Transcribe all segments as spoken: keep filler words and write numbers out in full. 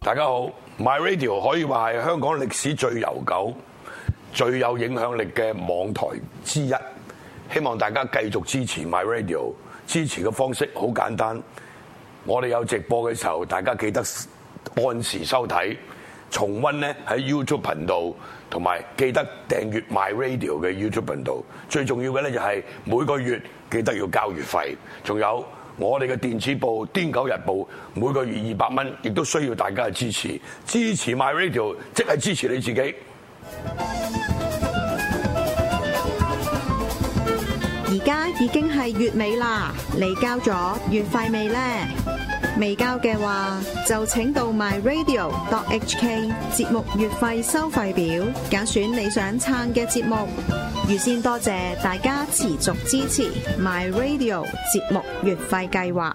大家好 ，My Radio 可以話係香港歷史最悠久、最有影響力嘅網台之一。希望大家繼續支持 My Radio， 支持嘅方式好簡單，我哋有直播嘅時候，大家記得按時收睇。重溫咧喺 YouTube 頻道，同埋記得訂閱 My Radio 嘅 YouTube 頻道。最重要嘅咧就係每個月記得要交月費，仲有我哋嘅電子報《癲狗日報》，每個月二百蚊，亦都需要大家嘅支持。支持 My Radio， 即係支持你自己。 而家已經係月尾啦，你交咗月費未呢？未交嘅話，就請到 My Radio dot H K 節目月費收費表，揀選你想撐嘅節目。預先多謝大家持續支持 My Radio 節目月費計劃。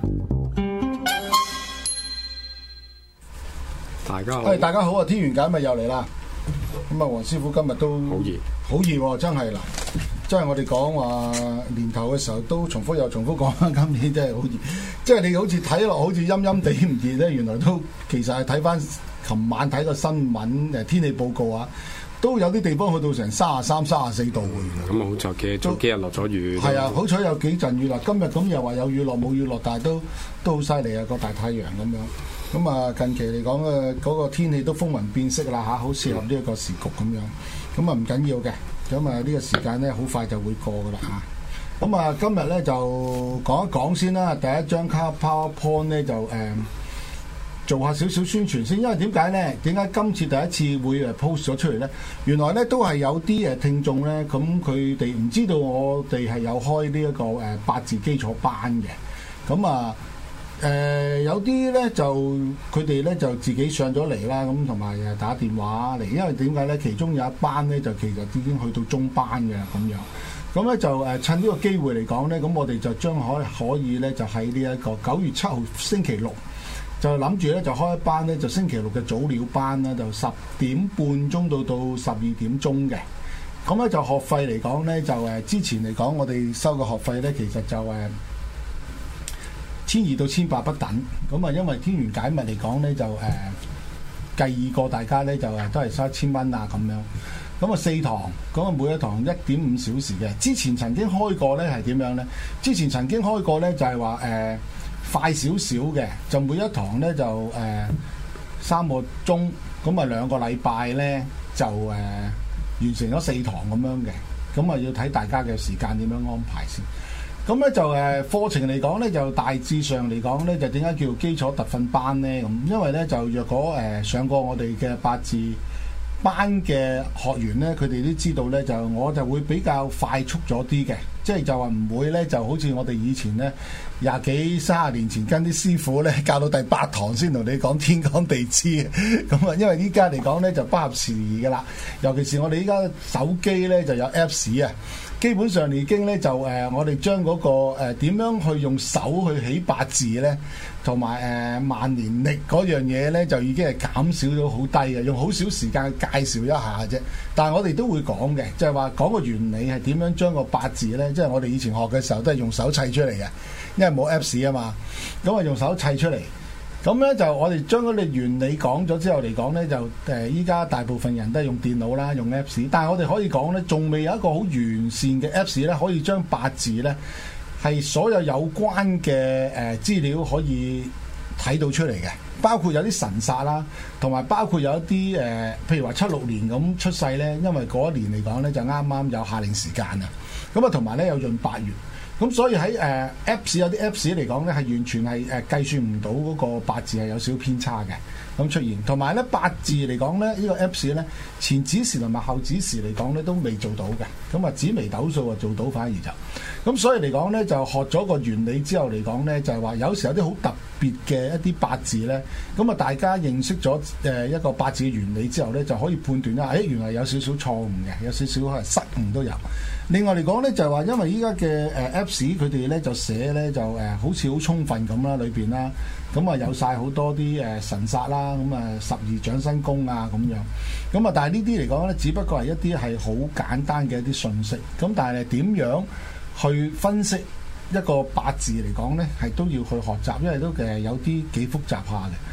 大家好， 誒大家好啊！天元解密又嚟啦。咁啊，黃師傅今日都好熱， 好熱喎！真係嗱，即係我哋講話年頭嘅時候都重複又重複講，今年真係好熱。即係你好似睇落好似陰陰地唔熱咧，原來都其實係睇翻琴晚睇個新聞誒天氣報告啊，都有啲地方去到成三十三、三十四度嘅。 咁啊，好在嘅，早幾日落咗雨。 係啊，好彩有幾陣雨啦。今日咁又話有雨落冇雨落，但係都都好犀利啊！個大太陽咁樣。咁啊，近期嚟講嘅嗰個天氣都風雲變色啦嚇，好適合呢一個時局咁樣。咁啊唔緊要嘅，咁啊呢個時間咧好快就會過噶啦嚇。咁啊，今日咧就講一講先啦。第一張卡 PowerPoint 咧就誒、呃、做下少少宣傳先，因為點解咧？點解今次第一次會誒 post 咗出嚟咧？原來咧都係有啲誒聽眾咧，咁佢哋唔知道我哋係有開呢一個誒八字基礎班嘅。咁啊誒有啲咧就佢哋咧就自己上咗嚟啦，咁同埋誒打電話嚟，因為點解咧？其中有一班咧就其實已經去到中班嘅咁樣。咁咧就誒趁呢個機會嚟講咧，咁我哋就將可可以咧就喺呢一個九月七號星期六就諗住咧就開一班咧就星期六嘅早鳥班啦，就十點半鐘到到十二點鐘嘅。咁咧就學費嚟講咧就誒之前嚟講我哋收嘅學費咧其實就誒千二到千八不等。咁啊因為天元解密嚟講咧就誒計過大家咧就誒都係收一千蚊啊咁樣。咁啊四堂，咁啊每一堂一點五小時嘅。之前曾經開過咧係點樣咧？之前曾經開過咧就係話誒快少少嘅，就每一堂咧就誒、呃、三個鐘，咁啊兩個禮拜咧就誒、呃、完成咗四堂咁樣嘅。咁啊要睇大家嘅時間點樣安排先。咁咧就誒課程嚟講咧就大致上嚟講咧就點解叫基礎特訓班咧？咁因為咧就若果誒、呃、上過我哋嘅八字班嘅學員咧，佢哋都知道咧，就我就會比較快速咗啲嘅，即係就話唔會咧，就好似我哋以前咧廿幾三十年前跟啲師傅咧教到第八堂先同你講天干地支咁啊，因為依家嚟講咧就不合時宜噶啦，尤其是我哋依家手機咧就有 Apps 啊。基本上已經咧就誒、呃，我哋將嗰個誒點、呃、樣去用手去起八字咧，同埋誒萬年曆嗰樣嘢咧，就已經係減少咗好低嘅，用好少時間去介紹一下啫。但係我哋都會講嘅，就係話講個原理係點樣將個八字咧，即係我哋以前學嘅時候都係用手砌出嚟嘅，因為冇 Apps 啊嘛，咁啊用手砌出嚟。咁咧就我哋將嗰啲原理講咗之後嚟講咧，就誒依家大部分人都係用電腦啦，用 Apps。但係我哋可以講咧，仲未有一個好完善嘅 Apps 咧，可以將八字咧係所有有關嘅誒資料可以睇到出嚟嘅，包括有啲神煞啦，同埋包括有一啲誒、呃，譬如話七六年咁出世咧，因為嗰一年嚟講咧就啱啱有夏令時間啊，咁啊同埋咧有閏八月。咁所以喺誒、呃、Apps 有啲 Apps 嚟講咧，係完全係誒、呃、計算唔到嗰個八字係有少少偏差嘅咁出現。同埋咧八字嚟講咧，呢、這個 Apps 咧前子時同埋後子時嚟講咧都未做到嘅。咁啊紫微斗數啊做到，反而就咁所以嚟講咧就學咗個原理之後嚟講咧，就係、是、話有時有啲好特別嘅一啲八字咧，咁啊大家認識咗誒一個八字嘅原理之後咧，就可以判斷啦，誒、哎、原來有少少錯誤嘅，有少少係失誤都有。另外嚟講咧，就係話因為依家嘅誒 Apps 佢哋咧就寫咧就誒好似好充分咁啦，裏邊啦，咁啊有晒好多啲誒神煞啦，咁啊十二長生宮啊咁樣，咁啊但係呢啲嚟講咧，只不過係一啲係好簡單嘅一啲信息，咁但係點樣去分析一個八字嚟講咧，係都要去學習，因為都誒有啲幾複雜下嘅。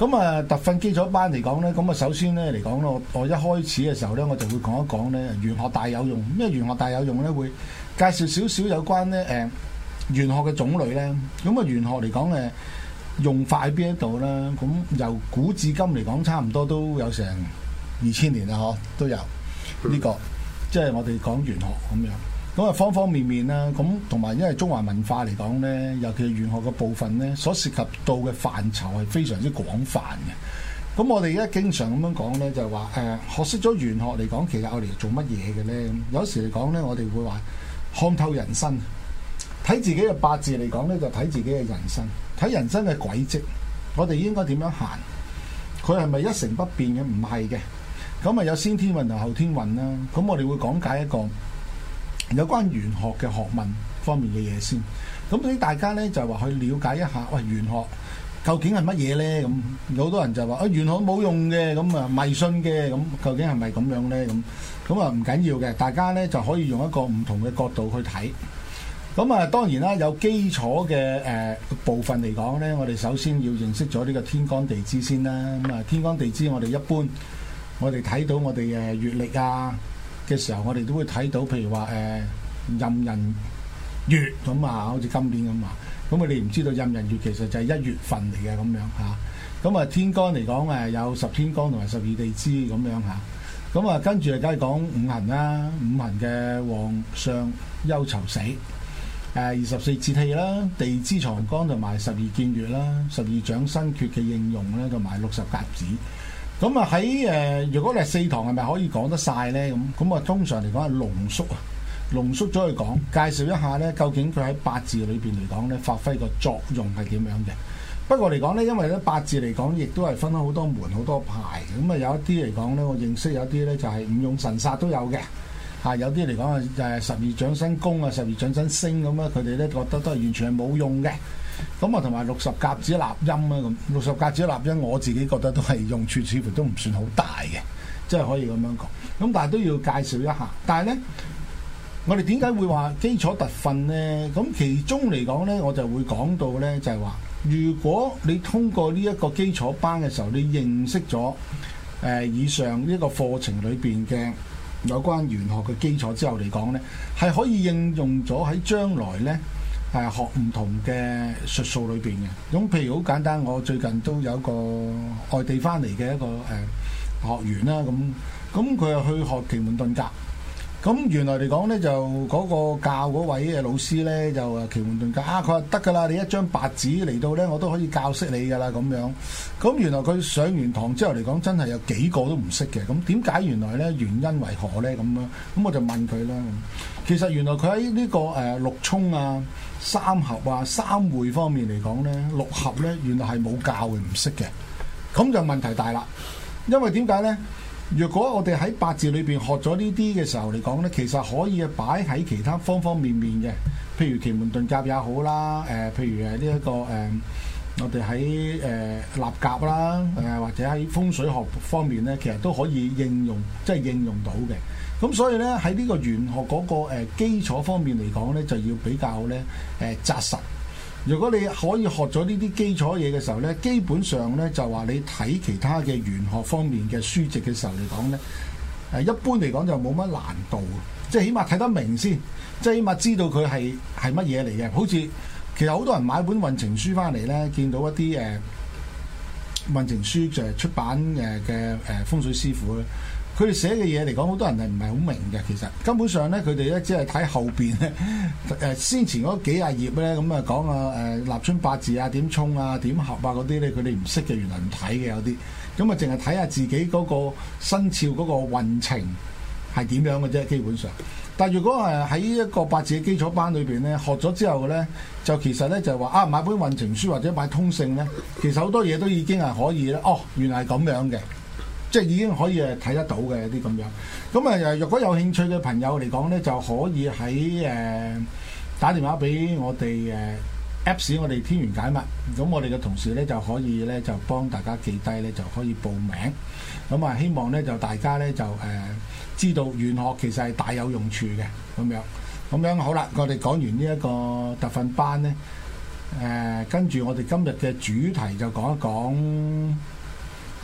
咁啊，特訓基礎班嚟講咧，咁啊首先咧嚟講咧，我我一開始嘅時候咧，我就會講一講咧玄學大有用。咩玄學大有用咧？會介紹少少有關咧誒玄學嘅種類咧。咁啊玄學嚟講誒用法喺邊一度啦？咁由古至今嚟講，差唔多都有成二千年啦，嗬都有呢、這個，即係我哋講玄學咁樣。咁啊方方面面啦，咁同埋因為中華文化嚟講咧，尤其係玄學嘅部分咧，所涉及到嘅範疇係非常之廣泛嘅。咁我哋而家經常咁樣講咧，就係話誒學識咗玄學嚟講，其實我哋做乜嘢嘅咧？有時嚟講咧，我哋會話看透人生，睇自己嘅八字嚟講咧，就睇自己嘅人生，睇人生嘅軌跡，我哋應該點樣行？佢係咪一成不變嘅？唔係嘅。咁啊有先天運同後天運啦。咁我哋會講解一個有關玄學嘅學問方面嘅嘢先，咁俾大家咧就話去了解一下，喂玄學究竟係乜嘢咧？咁有好多人就話啊玄學冇用嘅，咁啊迷信嘅，咁究竟係咪咁樣咧？咁咁啊唔緊要嘅，大家咧就可以用一個唔同嘅角度去睇。咁啊當然啦，有基礎嘅誒部分嚟講咧，我哋首先要認識咗呢個天干地支先啦。咁啊天干地支我哋一般我哋睇到我哋誒月曆啊嘅時候，我哋都會睇到，譬如話誒壬寅月咁啊，好似今年咁啊。咁我哋唔知道壬寅月其實就係一月份嚟嘅咁樣嚇。咁啊天干嚟講誒有十天干同埋十二地支咁樣嚇。咁啊跟住啊梗係講五行啦，五行嘅旺相憂囚死。誒二十四節氣啦，地支藏干同埋十二建月啦，十二長生缺嘅應用咧，同埋六十甲子。咁啊喺誒，如果你係四堂係咪可以講得晒咧？咁咁啊，通常嚟講係濃縮啊，濃縮咗去講，介紹一下咧，究竟佢喺八字裏邊嚟講咧，發揮個作用係點樣嘅？不過嚟講咧，因為咧八字嚟講，亦都係分開好多門好多派。咁啊，有一啲嚟講咧，我認識有啲咧就係五用神煞都有嘅。嚇，有啲嚟講啊，誒十二長生宮啊，十二長生星咁啊，佢哋咧覺得都係完全係冇用嘅。咁啊，同埋六十甲子納音啊，咁六十甲子納音，我自己覺得都係用處似乎都唔算好大嘅，即係可以咁樣講。咁但係都要介紹一下。但係咧，我哋點解會話基礎特訓咧？咁其中嚟講咧，我就會講到咧，就係話，如果你通過呢一個基礎班嘅時候，你認識咗誒、呃、以上呢個課程裏邊嘅有關玄學嘅基礎之後嚟講咧，係可以應用咗喺將來咧。係學唔同嘅術數裏邊嘅，咁譬如好簡單，我最近都有一個外地翻嚟嘅一個誒、呃、學員啦，咁咁佢又去學奇門遁甲，咁原來嚟講咧就嗰個教嗰位嘅老師咧就誒奇門遁甲啊，佢話得㗎啦，你一張白紙嚟到咧，我都可以教識你㗎啦咁樣。咁原來佢上完堂之後嚟講，真係有幾個都唔識嘅。咁點解原來咧原因為何咧咁樣？咁我就問佢啦。其實原來佢喺呢個誒、呃、六沖啊、三合啊、三會方面嚟講咧，六合咧原來係冇教嘅，唔識嘅。咁就問題大啦。因為點解咧？如果我哋喺八字裏邊學咗呢啲嘅時候嚟講咧，其實可以擺喺其他方方面面嘅，譬如奇門遁甲也好啦，誒、呃，譬如誒呢一個誒、呃，我哋喺誒立甲啦，誒、呃、或者喺風水學方面咧，其實都可以應用，即係應用到嘅。咁所以咧喺呢個玄學嗰個誒基礎方面嚟講咧，就要比較咧誒紮實。如果你可以學咗呢啲基礎嘢嘅時候咧，基本上咧就話你睇其他嘅玄學方面嘅書籍嘅時候嚟講咧，誒一般嚟講就冇乜難度，即係起碼睇得明先，即係起碼知道佢係係乜嘢嚟嘅。好似其實好多人買本運程書翻嚟咧，見到一啲誒、呃、運程書就係出版誒嘅誒風水師傅咧。佢哋寫嘅嘢嚟講，好多人係唔係好明嘅。其實根本上咧，佢哋咧只係睇後邊咧，誒先前嗰幾廿頁咧，咁啊講啊誒立春八字啊，點沖啊，點合啊嗰啲咧，佢哋唔識嘅，原來唔睇嘅有啲，咁啊淨係睇下自己嗰個生肖嗰個運程係點樣嘅啫，基本上。但係如果係喺一個八字嘅基礎班裏邊咧，學咗之後咧，就其實咧就係話啊買本運程書或者買通勝咧，其實好多嘢都已經係可以咧，哦原來係咁樣嘅。即係已經可以誒睇得到嘅啲咁樣，咁啊若果有興趣嘅朋友嚟講咧，就可以喺誒、呃、打電話俾我哋誒、呃、Apps， 我哋天元解密，咁我哋嘅同事咧就可以咧就幫大家記低咧就可以報名，咁啊希望咧就大家咧就誒、呃、知道玄學其實係大有用處嘅咁樣，咁樣好啦，我哋講完呢一個特訓班咧，誒跟住我哋今日嘅主題就講一講。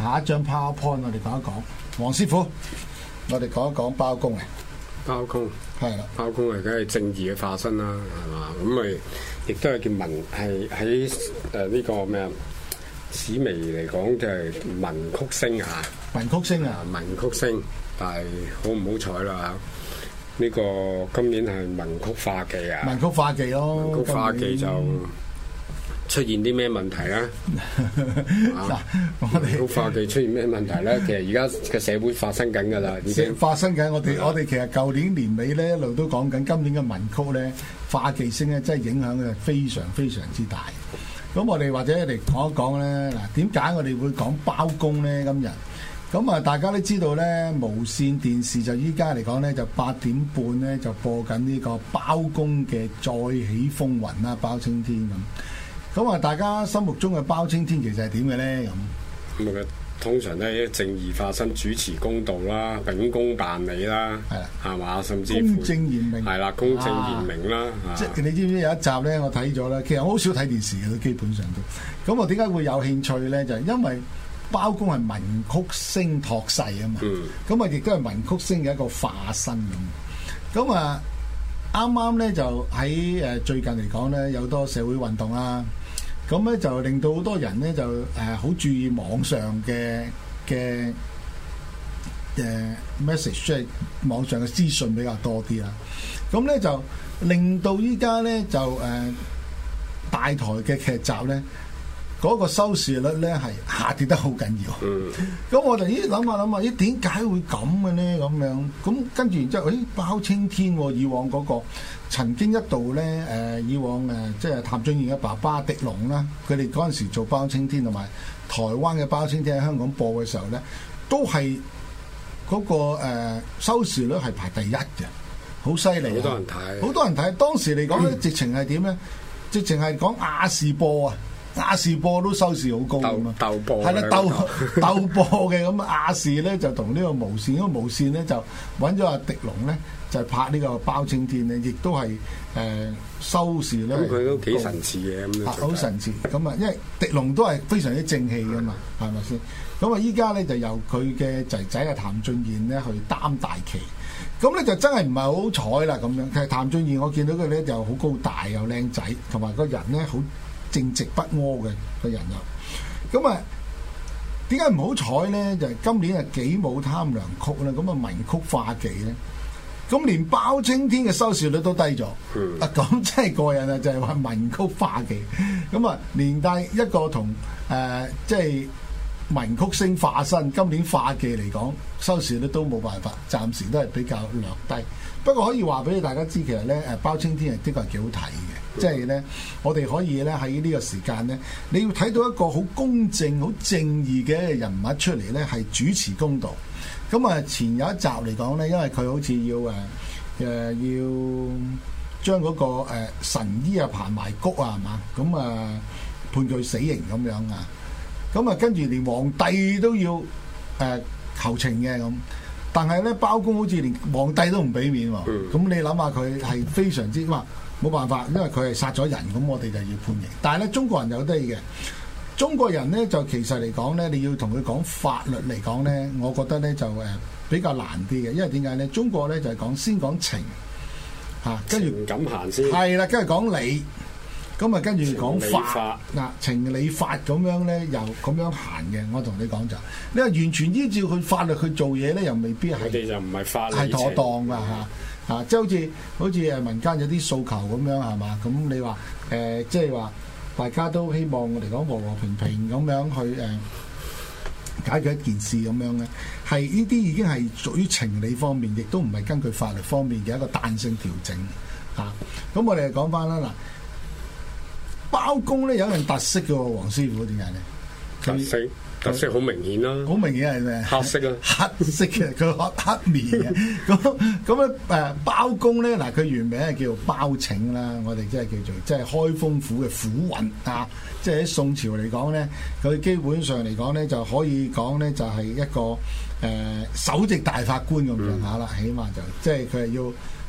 下一張 PowerPoint 我哋講一講，黃師傅，我哋講一講包公啊。 包公係啦， 包公係梗係正義嘅化身啦，係嘛？咁咪亦都係叫文，係喺誒呢個咩啊？史微嚟講就係文曲星嚇， 文曲星啊， 文曲星，但係好唔好彩啦？呢個今年係文曲化忌啊， 文曲化忌咯， 文曲化忌就出現啲咩問題咧？嗱，我哋文曲化忌出現咩問題咧？其實而家嘅社會發生緊㗎啦，已經發生緊。我哋我哋其實舊年年尾咧一路都講緊，今年嘅文曲咧化忌星咧，真係影響嘅非常非常之大。咁我哋或者嚟講一講咧，嗱，點解我哋會講包公咧？今日咁啊，大家都知道咧，無線電視就依家嚟講咧，就八點半咧就播緊呢個包公嘅再起風雲啦，包青天咁。咁啊，大家心目中嘅包青天其實係點嘅咧？咁咁啊，通常都係正義化身，主持公道啦，秉公辦理啦，係啦，係嘛，甚至乎公正嚴明， 係啦，公正嚴明啦。啊、 即係你知唔知有一集咧？我睇咗啦，其實我好少睇電視嘅，都基本上都。咁我點解會有興趣咧？就係、是、因為包公係文曲星託世啊嘛。咁啊、嗯，亦都係文曲星嘅一個化身咁。咁啊，啱啱咧就喺誒最近嚟講咧，有多社會運動啦。咁咧就令到好多人咧就誒好、呃、注意網上嘅嘅誒 message， 即係網上嘅資訊比較多啲啦。咁咧就令到依家咧就誒、呃、大台嘅劇集咧嗰、那個收視率咧係下跌得好緊要。嗯。咁我哋咦諗下諗下，咦點解會咁嘅咧？咁樣咁跟住然之後，誒包青天、哦、以往嗰、那個。曾經一度咧，誒、呃、以往誒、呃、即係譚俊彥嘅爸爸狄龍啦，佢哋嗰陣時做包青天同埋台灣嘅包青天喺香港播嘅時候咧，都係嗰、那個、呃、收視率係排第一嘅，好犀利，好多人睇，好多人睇。當時嚟講咧，直情係點咧？直情係講亞視播啊，亞視播都收視好高咁啊，鬥播係啦，鬥鬥播嘅咁啊，亞視咧就同呢個無線，因為無線咧就揾咗阿狄龍咧。就係拍呢個包青天咧，亦都係誒、呃、收視咧。咁佢都幾神似嘅咁樣。好神似咁啊！因為狄龍都係非常之正氣噶嘛，係咪先？咁啊，依家咧就由佢嘅仔仔啊譚俊彥咧去擔大旗。咁咧就真係唔係好彩啦咁樣。其實譚俊彥我見到佢咧就好高大又靚仔，同埋個人咧好正直不阿嘅個人又。咁啊，點解唔好彩咧？就係、是、今年啊幾武貪良曲啦，咁啊文曲化忌咧。咁連包青天嘅收視率都低咗，嗯、啊咁真係過癮啊！就係、是、話文曲化忌，咁啊連帶一個同誒即係文曲星化身，今年化忌嚟講收視率都冇辦法，暫時都係比較略低。不過可以話俾大家知，其實咧誒包青天係的確係幾好睇嘅，即係咧我哋可以咧喺呢個時間咧，你要睇到一個好公正、好正義嘅人物出嚟咧，係主持公道。咁啊，前有一集嚟講咧，因為佢好似要誒誒、呃、要將嗰、那個、呃、神醫啊彭埋谷啊，係嘛？咁啊判佢死刑咁樣啊，咁啊跟住連皇帝都要誒、呃、求情嘅咁，但係咧包公好似連皇帝都唔俾面喎，咁、嗯、你諗下佢係非常之話冇辦法，因為佢係殺咗人，咁我哋就要判刑。但係咧中國人有得嘅。中國人咧就其實嚟講咧，你要同佢講法律嚟講咧，我覺得咧就誒比較難啲嘅，因為點解咧？中國咧就係、是、講先講情嚇，跟住咁行先，係啦，跟住講理，咁啊跟住講法嗱，情理法咁樣咧又咁樣行嘅。我同你講就，你話完全依照佢法律去做嘢咧，又未必係。佢哋就唔係法律係妥當㗎嚇嚇，即係好似好似誒民間有啲訴求咁樣係嘛？咁你話誒即係話。大家都希望我哋講和和平平咁樣去誒、呃、解決一件事咁樣咧，係呢啲已經係屬於情理方面，亦都唔係根據法律方面嘅一個彈性調整嚇。咁、啊、我哋講翻啦嗱，包公咧有一樣特色嘅喎，黃師傅點解咧？特色特色好明顯啦，好明顯係咩？黑色啊，黑色嘅佢黑黑面嘅，咁咁咧誒包公咧嗱，佢原名係叫做包拯啦，我哋即係叫做即係開封府嘅府尹啊，即係喺宋朝嚟講咧，佢基本上嚟講咧就可以講咧就係一個誒、呃、首席大法官咁上下啦，嗯、起碼就即係佢係要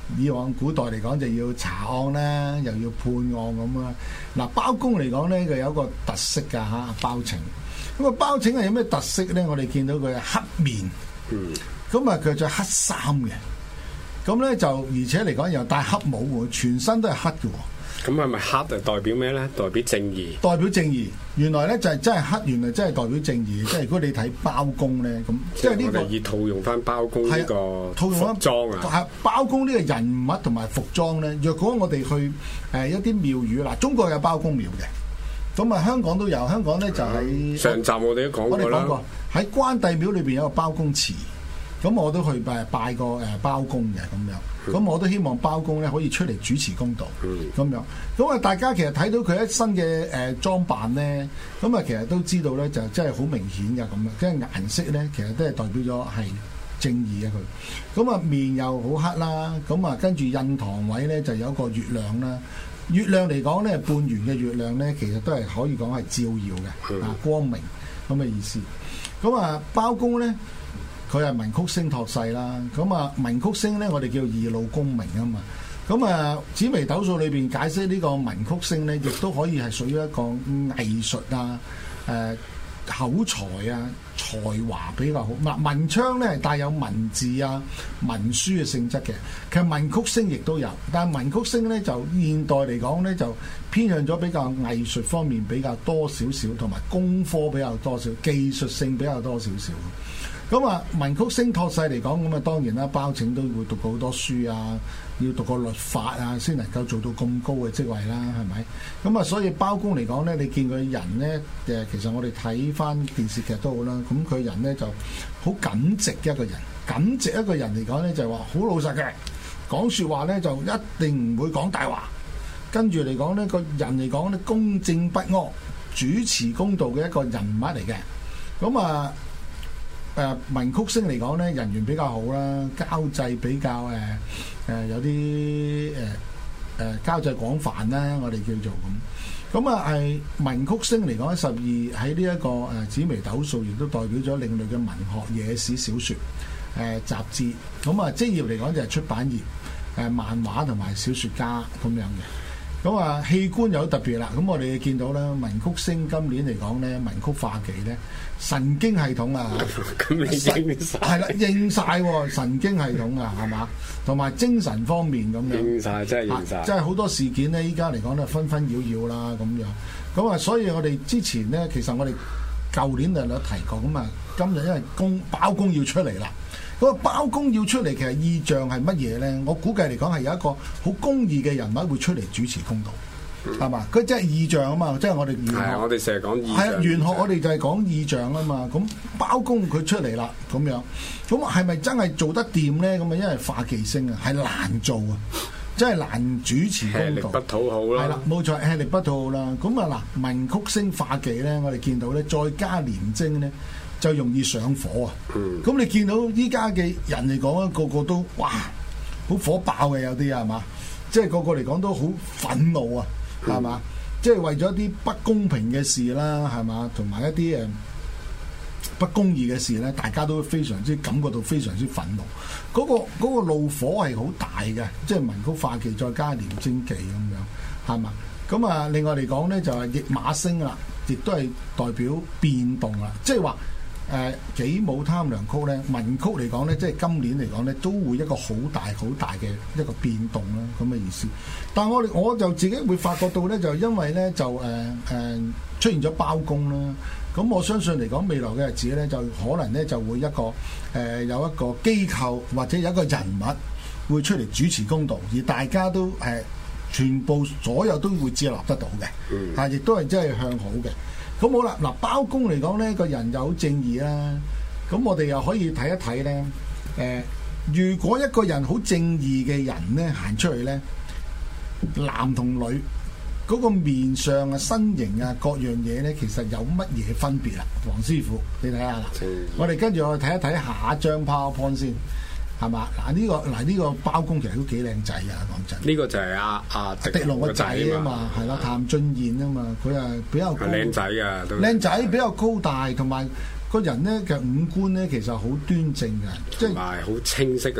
以往古代嚟講就要查案啦，又要判案咁啦。嗱，包公嚟講咧，佢有一個特色㗎嚇，包拯。咁啊，包拯係有咩特色咧？我哋見到佢係黑面，嗯，咁啊佢着黑衫嘅，咁咧就而且嚟講又戴黑帽喎，全身都係黑嘅喎。 咁係咪黑就代表咩咧？代表正義。代表正義。原來咧就係真係黑，原來真係代表正義。即係如果你睇包公咧，咁即係呢個以套用翻包公呢個服裝啊。 係包公呢個人物同埋服裝咧。若果我哋去誒、呃、一啲廟宇嗱，中國有包公廟嘅，咁啊香港都有。香港咧就喺上集我哋都講過啦。我哋講過喺關帝廟裏邊有個包公祠。咁我都去拜拜過誒包公嘅咁樣，咁我都希望包公咧可以出嚟主持公道咁樣。咁啊，大家其實睇到佢一身嘅誒裝扮咧，咁啊其實都知道咧就真係好明顯嘅咁樣，即係顏色咧其實都係代表咗係正義嘅佢。咁啊面又好黑啦，咁啊跟住印堂位咧就有一個月亮啦。月亮嚟講咧，半圓嘅月亮咧，其實都係可以講係照耀嘅啊，光明咁嘅意思。咁啊包公咧。佢係文曲星託世啦，咁啊文曲星咧，我哋叫二路功名啊嘛，咁啊紫微斗數裏邊解釋呢個文曲星咧，亦都可以係屬於一個藝術啊、誒、呃、口才啊、才華比較好。嗱文昌咧係帶有文字啊、文書嘅性質嘅，其實文曲星亦都有，但係文曲星咧就現代嚟講咧就偏向咗比較藝術方面比較多少少，同埋工科比較多少，技術性比較多少少。咁啊，文曲星託世嚟講，咁啊當然啦，包拯都會讀過好多書啊，要讀過律法啊，先能夠做到咁高嘅職位啦，係咪？咁啊，所以包公嚟講咧，你見佢人咧，誒，其實我哋睇翻電視劇都好啦，咁佢人咧就好耿直一個人，耿直一個人嚟講咧就係話好老實嘅，講説話咧就一定唔會講大話，跟住嚟講呢個人嚟講咧公正不阿，主持公道嘅一個人物嚟嘅，咁啊。誒、呃、文曲星嚟講咧，人緣比較好啦，交際比較誒誒、呃、有啲誒誒交際廣泛啦，我哋叫做咁。咁啊係文曲星嚟講，十二喺呢一個誒紫微斗數，亦都代表咗另類嘅文學、野史、小説、誒、呃、雜誌。咁啊職業嚟講就係出版業、誒、呃、漫畫同埋小説家咁樣嘅。咁啊器官有特別啦，咁我哋見到咧文曲星今年嚟講咧，文曲化忌咧神經系統啊， 咁你應曬係啦，應曬喎神經系統啊，係嘛？同埋精神方面咁樣應曬，真係應曬， 即係好多事件咧，依家嚟講咧紛紛擾擾啦咁樣。咁啊，所以我哋之前咧，其實我哋舊年就有提過，咁啊，今日因為公包公要出嚟啦。嗰個包公要出嚟，其實意象係乜嘢咧？我估計嚟講係有一個好公義嘅人物會出嚟主持公道，係嘛、嗯？佢即係意象啊嘛，即係我哋玄學。係我哋成日講意象。係啊， 玄學我哋就係講意象啊嘛。咁包公佢出嚟啦，咁樣，咁係咪真係做得掂咧？咁啊，因為化忌星啊，係難做啊，真係難主持公道。吃力不討好啦。係啦，冇錯，吃力不討好啦。咁啊嗱，文曲星化忌咧，我哋見到咧，再加廉貞咧。就容易上火啊！咁、嗯、你見到依家嘅人嚟講咧，個個都哇好火爆嘅，有啲係嘛？即係個個嚟講都好憤怒啊，係嘛？嗯、即係為咗一啲不公平嘅事啦，係嘛？同埋一啲誒不公義嘅事咧，大家都非常之感覺到非常之憤怒。嗰、那個那個怒火係好大嘅，即係文曲化忌再加廉貞忌咁樣，係嘛？咁啊，另外嚟講咧就係驛馬星啦，亦都係代表變動啦，即係話。誒己卯貪狼曲咧，文曲嚟講咧，即係今年嚟講咧，都會一個好大好大嘅一個變動啦，咁嘅意思。但係我哋我就自己會發覺到咧，就因為咧就誒誒、呃、出現咗包公啦，咁我相信嚟講未來嘅日子咧，就可能咧就會一個誒、呃、有一個機構或者有一個人物會出嚟主持公道，而大家都誒、呃、全部所有都會接納得到嘅，啊，亦都係真係向好嘅。咁好啦，嗱包公嚟講咧，個人就好正義啦。咁我哋又可以睇一睇咧，誒、呃，如果一個人好正義嘅人咧，行出去咧，男同女嗰、那個面上啊、身形啊各樣嘢咧，其實有乜嘢分別啊？黃師傅，你睇下啦。嗯、我哋跟住我哋睇一睇下一張 PowerPoint 先。係嘛？嗱呢、這個嗱呢、這個包公其實都幾靚仔啊！講真， 呢個就係阿阿狄龍個仔啊嘛，係啦，譚俊彥啊嘛，佢係比較靚仔啊， 靚仔比較高大，同埋個人咧嘅五官咧其實好端正嘅，即係同埋好清晰啊！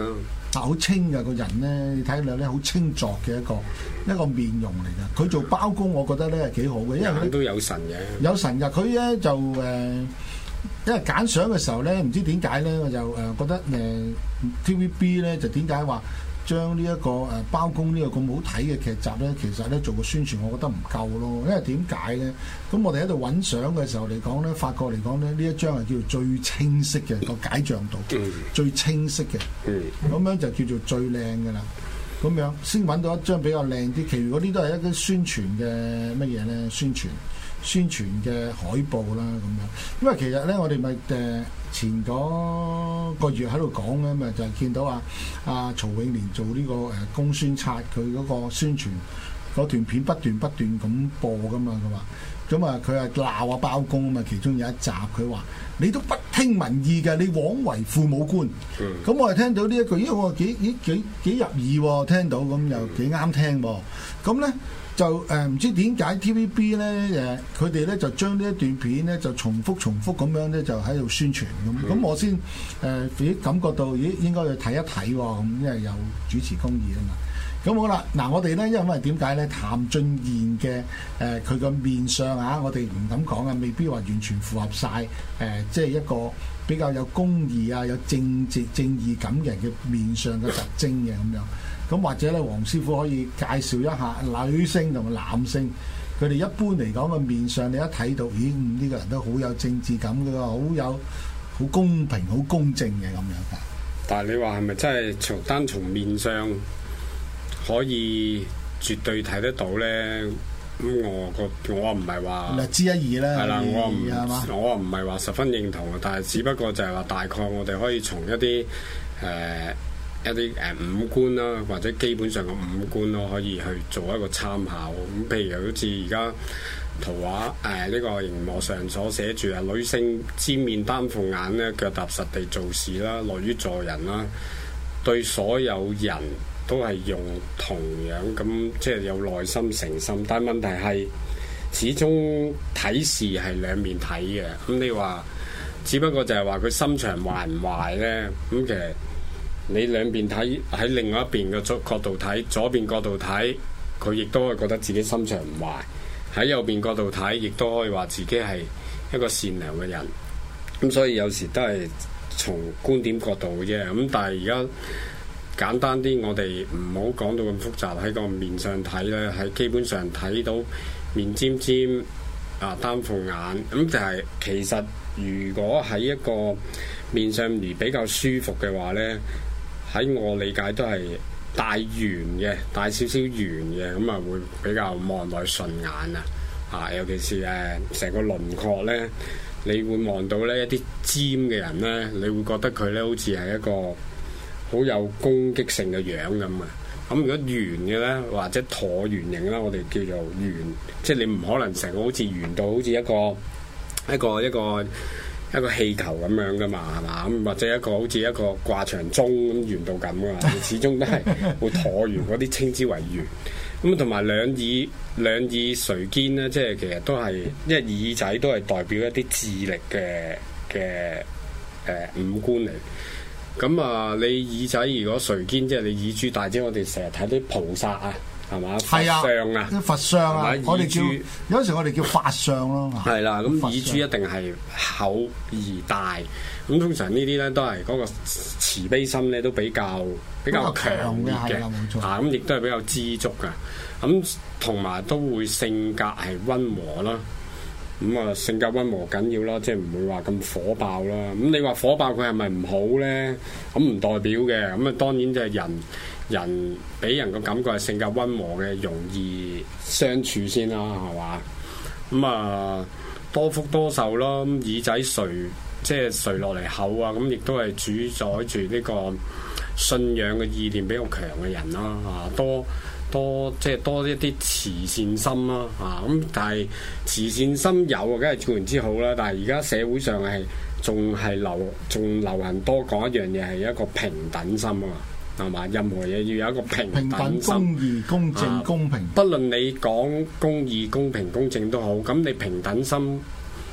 但好清嘅個人咧，你睇落咧好清濁嘅一個一個面容嚟嘅。佢做包公，我覺得咧係幾好嘅，因為佢都有神嘅。 有神㗎，佢咧就誒、呃，因為揀相嘅時候咧，唔知點解咧，我就誒覺得誒、呃、T V B 咧就點解話將呢一個誒包公呢個咁好睇嘅劇集咧，其實咧做個宣傳，我覺得唔夠咯。因為點解咧？咁我哋喺度揾相嘅時候嚟講咧，發覺嚟講咧，呢一張係叫做最清晰嘅個解像度，嗯、最清晰嘅，咁、嗯、樣就叫做最靚嘅啦。咁樣先揾到一張比較靚啲，其餘嗰啲都係一啲宣傳嘅乜嘢咧？宣傳宣傳嘅海報啦咁樣。因為其實咧，我哋咪誒前嗰個月喺度講咧，咪就係、是、見到啊啊曹永年做呢、這個誒公孫策佢嗰個宣傳嗰段片不斷不斷咁播噶嘛，佢話咁啊佢係鬧啊包公啊嘛，其中有一集佢話你都不聽民意嘅，你枉為父母官。咁、嗯、我係聽到呢一句，咦我幾咦幾幾入耳喎，聽到咁又幾啱聽喎。咁咧就誒唔、呃、知點解 T V B 咧誒佢哋咧就將呢一段片咧就重複重複咁樣咧就喺度宣傳咁，咁、嗯、我先誒咦、呃、感覺到咦應該去睇一睇喎，咁因為有主持公義啊嘛。咁好啦，嗱我哋咧，因為點解咧？譚俊彥嘅誒佢個面相啊，我哋唔敢講啊，未必話完全符合晒誒、呃，即係一個比較有公義啊、有正直正義感嘅人嘅面相嘅特徵嘅咁樣。咁或者咧，黃師傅可以介紹一下女性同埋男性，佢哋一般嚟講嘅面相，你一睇到，咦？呢、這個人都好有政治感嘅，好有好公平、好公正嘅咁樣㗎。 但係你話係咪真係從單從面相可以絕對睇得到咧？咁我個我唔係話略知一二啦。係啦， 我唔我唔係話十分認同，但係只不過就係話大概我哋可以從一啲誒、呃、一啲誒五官啦，或者基本上嘅五官咯，可以去做一個參考。咁譬如好似而家圖畫誒呢個熒幕上所寫住啊，女性尖面丹鳳眼咧，腳踏實地做事啦，樂於助人啦，對所有人都係用同樣咁，即係有內心誠心，但係問題係始終睇事係兩面睇嘅。咁你話，只不過就係話佢心腸壞唔壞呢？咁其實你兩邊睇，喺另外一邊嘅角度睇，左邊角度睇，佢亦都係覺得自己心腸唔壞；喺右邊角度睇，亦都可以話自己係一個善良嘅人。咁所以有時都係從觀點角度嘅啫。咁但係而家簡單啲，我哋唔好講到咁複雜，喺個面上睇咧，係基本上睇到面尖尖啊，丹鳳眼咁就係、是、其實如果喺一個面上而比較舒服嘅話咧，喺我理解都係大圓嘅，大少少圓嘅，咁啊會比較望落順眼啊！啊，尤其是誒成個輪廓咧，你會望到咧一啲尖嘅人咧，你會覺得佢咧好似係一個好有攻擊性嘅樣咁啊！咁如果圓嘅咧，或者橢圓形啦，我哋叫做圓，即係你唔可能成個好似圓到好似一個一個一個一個氣球咁樣噶嘛，係嘛？咁或者一個好似一個掛長鐘咁圓到咁噶嘛，始終都係會橢圓嗰啲稱之為圓。咁同埋兩耳兩耳垂肩咧，即係其實都係，因為耳仔都係代表一啲智力嘅嘅誒五官嚟。咁啊，你耳仔如果垂肩，即係你耳珠大，即係我哋成日睇啲菩薩啊，係嘛？佛像啊， 佛像啊，我哋叫有時我哋叫法相咯。 係啦，咁耳珠一定係厚而大。咁通常呢啲咧都係嗰個慈悲心咧都比較比較強烈嘅，啊咁亦都係比較知足噶。咁同埋都會性格係溫和啦。咁啊，性格溫和緊要啦，即係唔會話咁火爆啦。咁你話火爆佢係咪唔好咧？咁唔代表嘅。咁啊，當然就係人人俾人個感覺係性格溫和嘅，容易相處先啦，係嘛？咁啊，多福多壽咯。咁耳仔垂，即係垂落嚟厚啊。咁亦都係主宰住呢個信仰嘅意念比較強嘅人啦。啊，多。多即係多一啲慈善心啦，啊咁，但係慈善心有啊，梗係固然之好啦。但係而家社會上係仲係流仲流行多講一樣嘢，係一個平等心啊嘛，係嘛？任何嘢要有一個平等心， 平等公義、公正、啊、公平。 不論你講公義、公平、公正都好，咁你平等心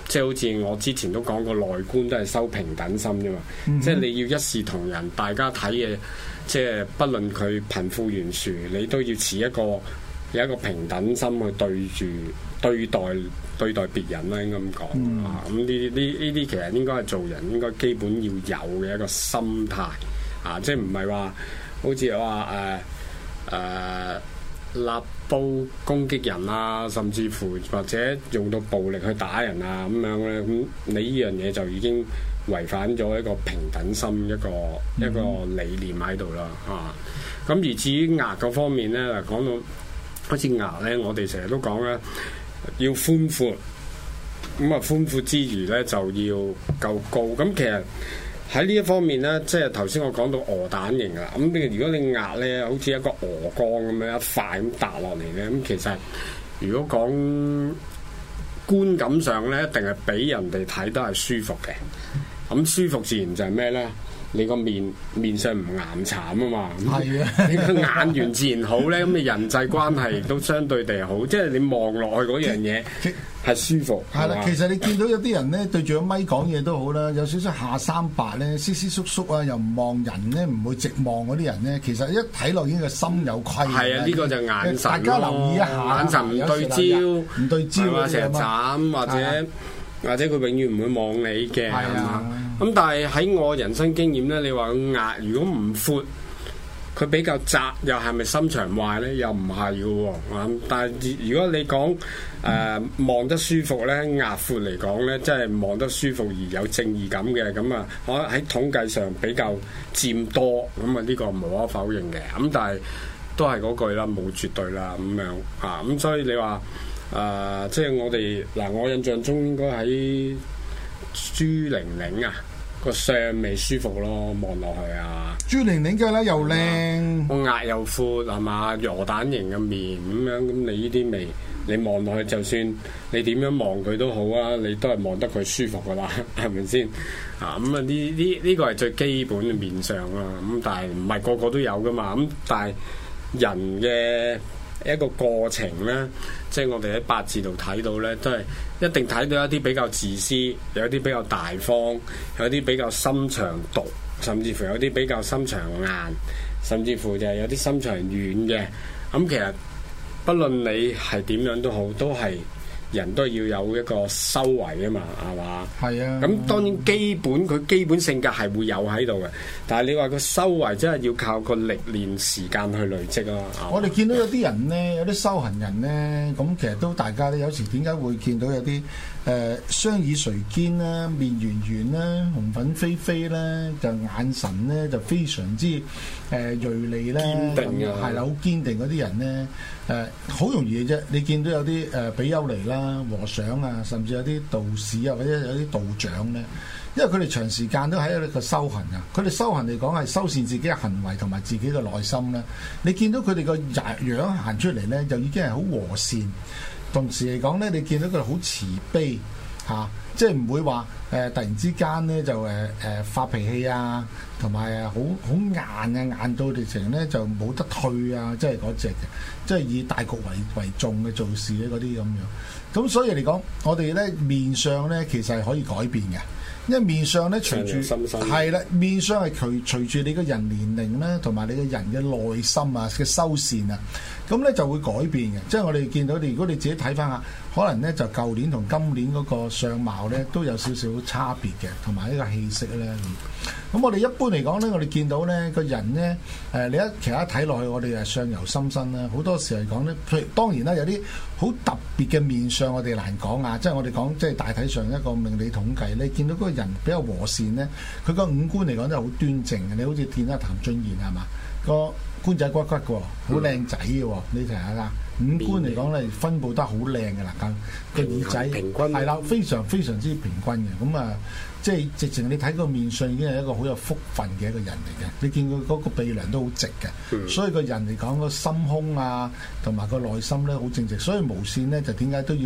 即係好似我之前都講過，內觀都係修平等心啫嘛。嗯、即係你要一視同仁，大家睇嘅，即係不論佢貧富懸殊，你都要持一個有一個平等心去對住對待對待別人啦，應該咁講、嗯、啊。咁呢啲呢呢啲其實應該係做人應該基本要有嘅一個心態啊，即係唔係話好似話誒誒立刀攻擊人啊，甚至乎或者用到暴力去打人啊咁樣咧，咁你呢樣嘢就已經違反咗一個平等心一個、嗯、一個理念喺度啦啊。咁而至於額嗰方面咧，嗱講到好似額咧，我哋成日都講咧要寬闊，咁啊寬闊之餘咧就要夠高。咁其實喺呢一方面咧，即係頭先我講到鵝蛋型啦。咁你如果你額咧，好似一個鵝肝咁樣一塊咁搭落嚟咧，咁其實如果講觀感上咧，一定係俾人哋睇都係舒服嘅。咁舒服自然就係咩咧？你個面面上唔岩慘啊嘛，係啊，你個眼緣自然好咧，咁你人際關係都相對地好，即係你望落去嗰樣嘢係舒服。係啦， 其實你見到有啲人咧對住個咪講嘢都好啦，有少少下三白咧，斯斯縮縮啊，又唔望人咧，唔會直望嗰啲人咧，其實一睇落已經個心有虧。係啊， 呢個就眼神， 大家留意一下， 眼神唔對焦，唔對焦啊， 成日斬或者或者佢永遠唔會望你嘅，係嘛？咁但係喺我人生經驗咧，你話個額如果唔闊，佢比較窄，又係咪心腸壞咧？又唔係嘅喎。但係如果你講誒望得舒服咧，額闊嚟講咧，即係望得舒服而有正義感嘅，咁啊，可能喺統計上比較佔多，咁啊呢個無可否認嘅。咁但係都係嗰句啦，冇絕對啦，咁樣啊。咁所以你話誒、呃，即係我哋嗱，我印象中應該喺朱玲玲啊。個相未舒服咯，望落去啊！ 朱玲玲嘅啦，又靚， 個額又闊係嘛，鵝蛋型嘅面咁樣，咁你呢啲味，你望落去就算你點樣望佢都好啊，你都係望得佢舒服噶啦，係咪先？啊咁啊呢呢呢個係最基本嘅面相啦，咁但係唔係個個都有噶嘛，咁但係人嘅一個過程咧，即係我哋喺八字度睇到咧，都係一定睇到一啲比較自私，有啲比較大方，有啲比較心腸毒，甚至乎有啲比較心腸硬，甚至乎就係有啲心腸軟嘅。咁其實不論你係點樣都好，都係人都要有一個修為啊嘛，係嘛？係啊。咁當然基本佢基本性格係會有喺度嘅，但係你話個修為真係要靠個歷練時間去累積咯。 我哋見到有啲人咧，有啲修行人咧，咁其實都大家咧有時點解會見到有啲誒雙耳垂肩啦、面圓圓啦、紅粉飛飛咧，就眼神咧就非常之誒銳利咧， 堅定啊， 係啦，好堅定嗰啲人咧。誒好、呃、容易嘅啫，你見到有啲誒比丘尼啦、和尚啊，甚至有啲道士啊，或者有啲道長咧，因為佢哋長時間都喺一個修行啊，佢哋修行嚟講係修善自己嘅行為同埋自己嘅內心咧。你見到佢哋個樣行出嚟咧，就已經係好和善，同時嚟講咧，你見到佢好慈悲嚇。啊即係唔會話誒、呃、突然之間咧就誒誒、呃、發脾氣啊，同埋誒好好硬啊，硬到直情咧就冇得退啊，即係嗰隻嘅，即係以大局為為重嘅做事咧嗰啲咁樣。咁所以嚟講，我哋咧面相咧其實係可以改變嘅，因為面相咧隨住係啦，面相係隨隨住你個人年齡咧，同埋你個人嘅內心啊嘅修善啊，咁咧就會改變嘅。即係我哋見到你，如果你自己睇翻下。可能咧就舊年同今年嗰個相貌咧都有少少差別嘅，同埋呢個氣息咧。咁我哋一般嚟講咧，我哋見到咧個人咧，誒、呃、你一其他睇落去，我哋係相由心生啦。好多時嚟講咧，譬如當然啦，有啲好特別嘅面相，我哋難講啊。即係我哋講，即係大體上一個命理統計，你見到嗰個人比較和善咧，佢個五官嚟講都係好端正嘅。你好似見阿譚俊彥係嘛，個官仔骨骨嘅喎，好靚仔嘅喎，你睇下啦。五官嚟講咧，分佈得好靚嘅啦，咁個耳仔平均係啦，非常非常之平均嘅。咁啊，即係直情你睇個面相已經係一個好有福分嘅一個人嚟嘅。你見佢嗰個鼻梁都好直嘅，嗯、所以個人嚟講個心胸啊，同埋個內心咧好正直。所以無線咧就點解都要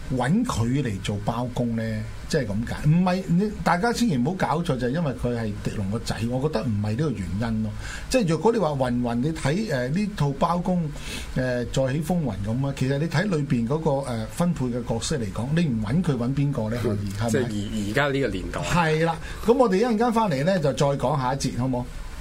揾佢嚟做包公咧？即係咁解，唔係你大家千祈唔好搞錯，就係、是、因為佢係狄龍個仔，我覺得唔係呢個原因咯。即係若果你話雲雲，你睇誒呢套包公誒、呃、再起風雲咁啊，其實你睇裏邊嗰個、呃、分配嘅角色嚟講，你唔揾佢揾邊個咧？可以係咪？ 即係而而家呢個年代。 係啦，咁我哋一陣間翻嚟咧就再講下一節，好冇？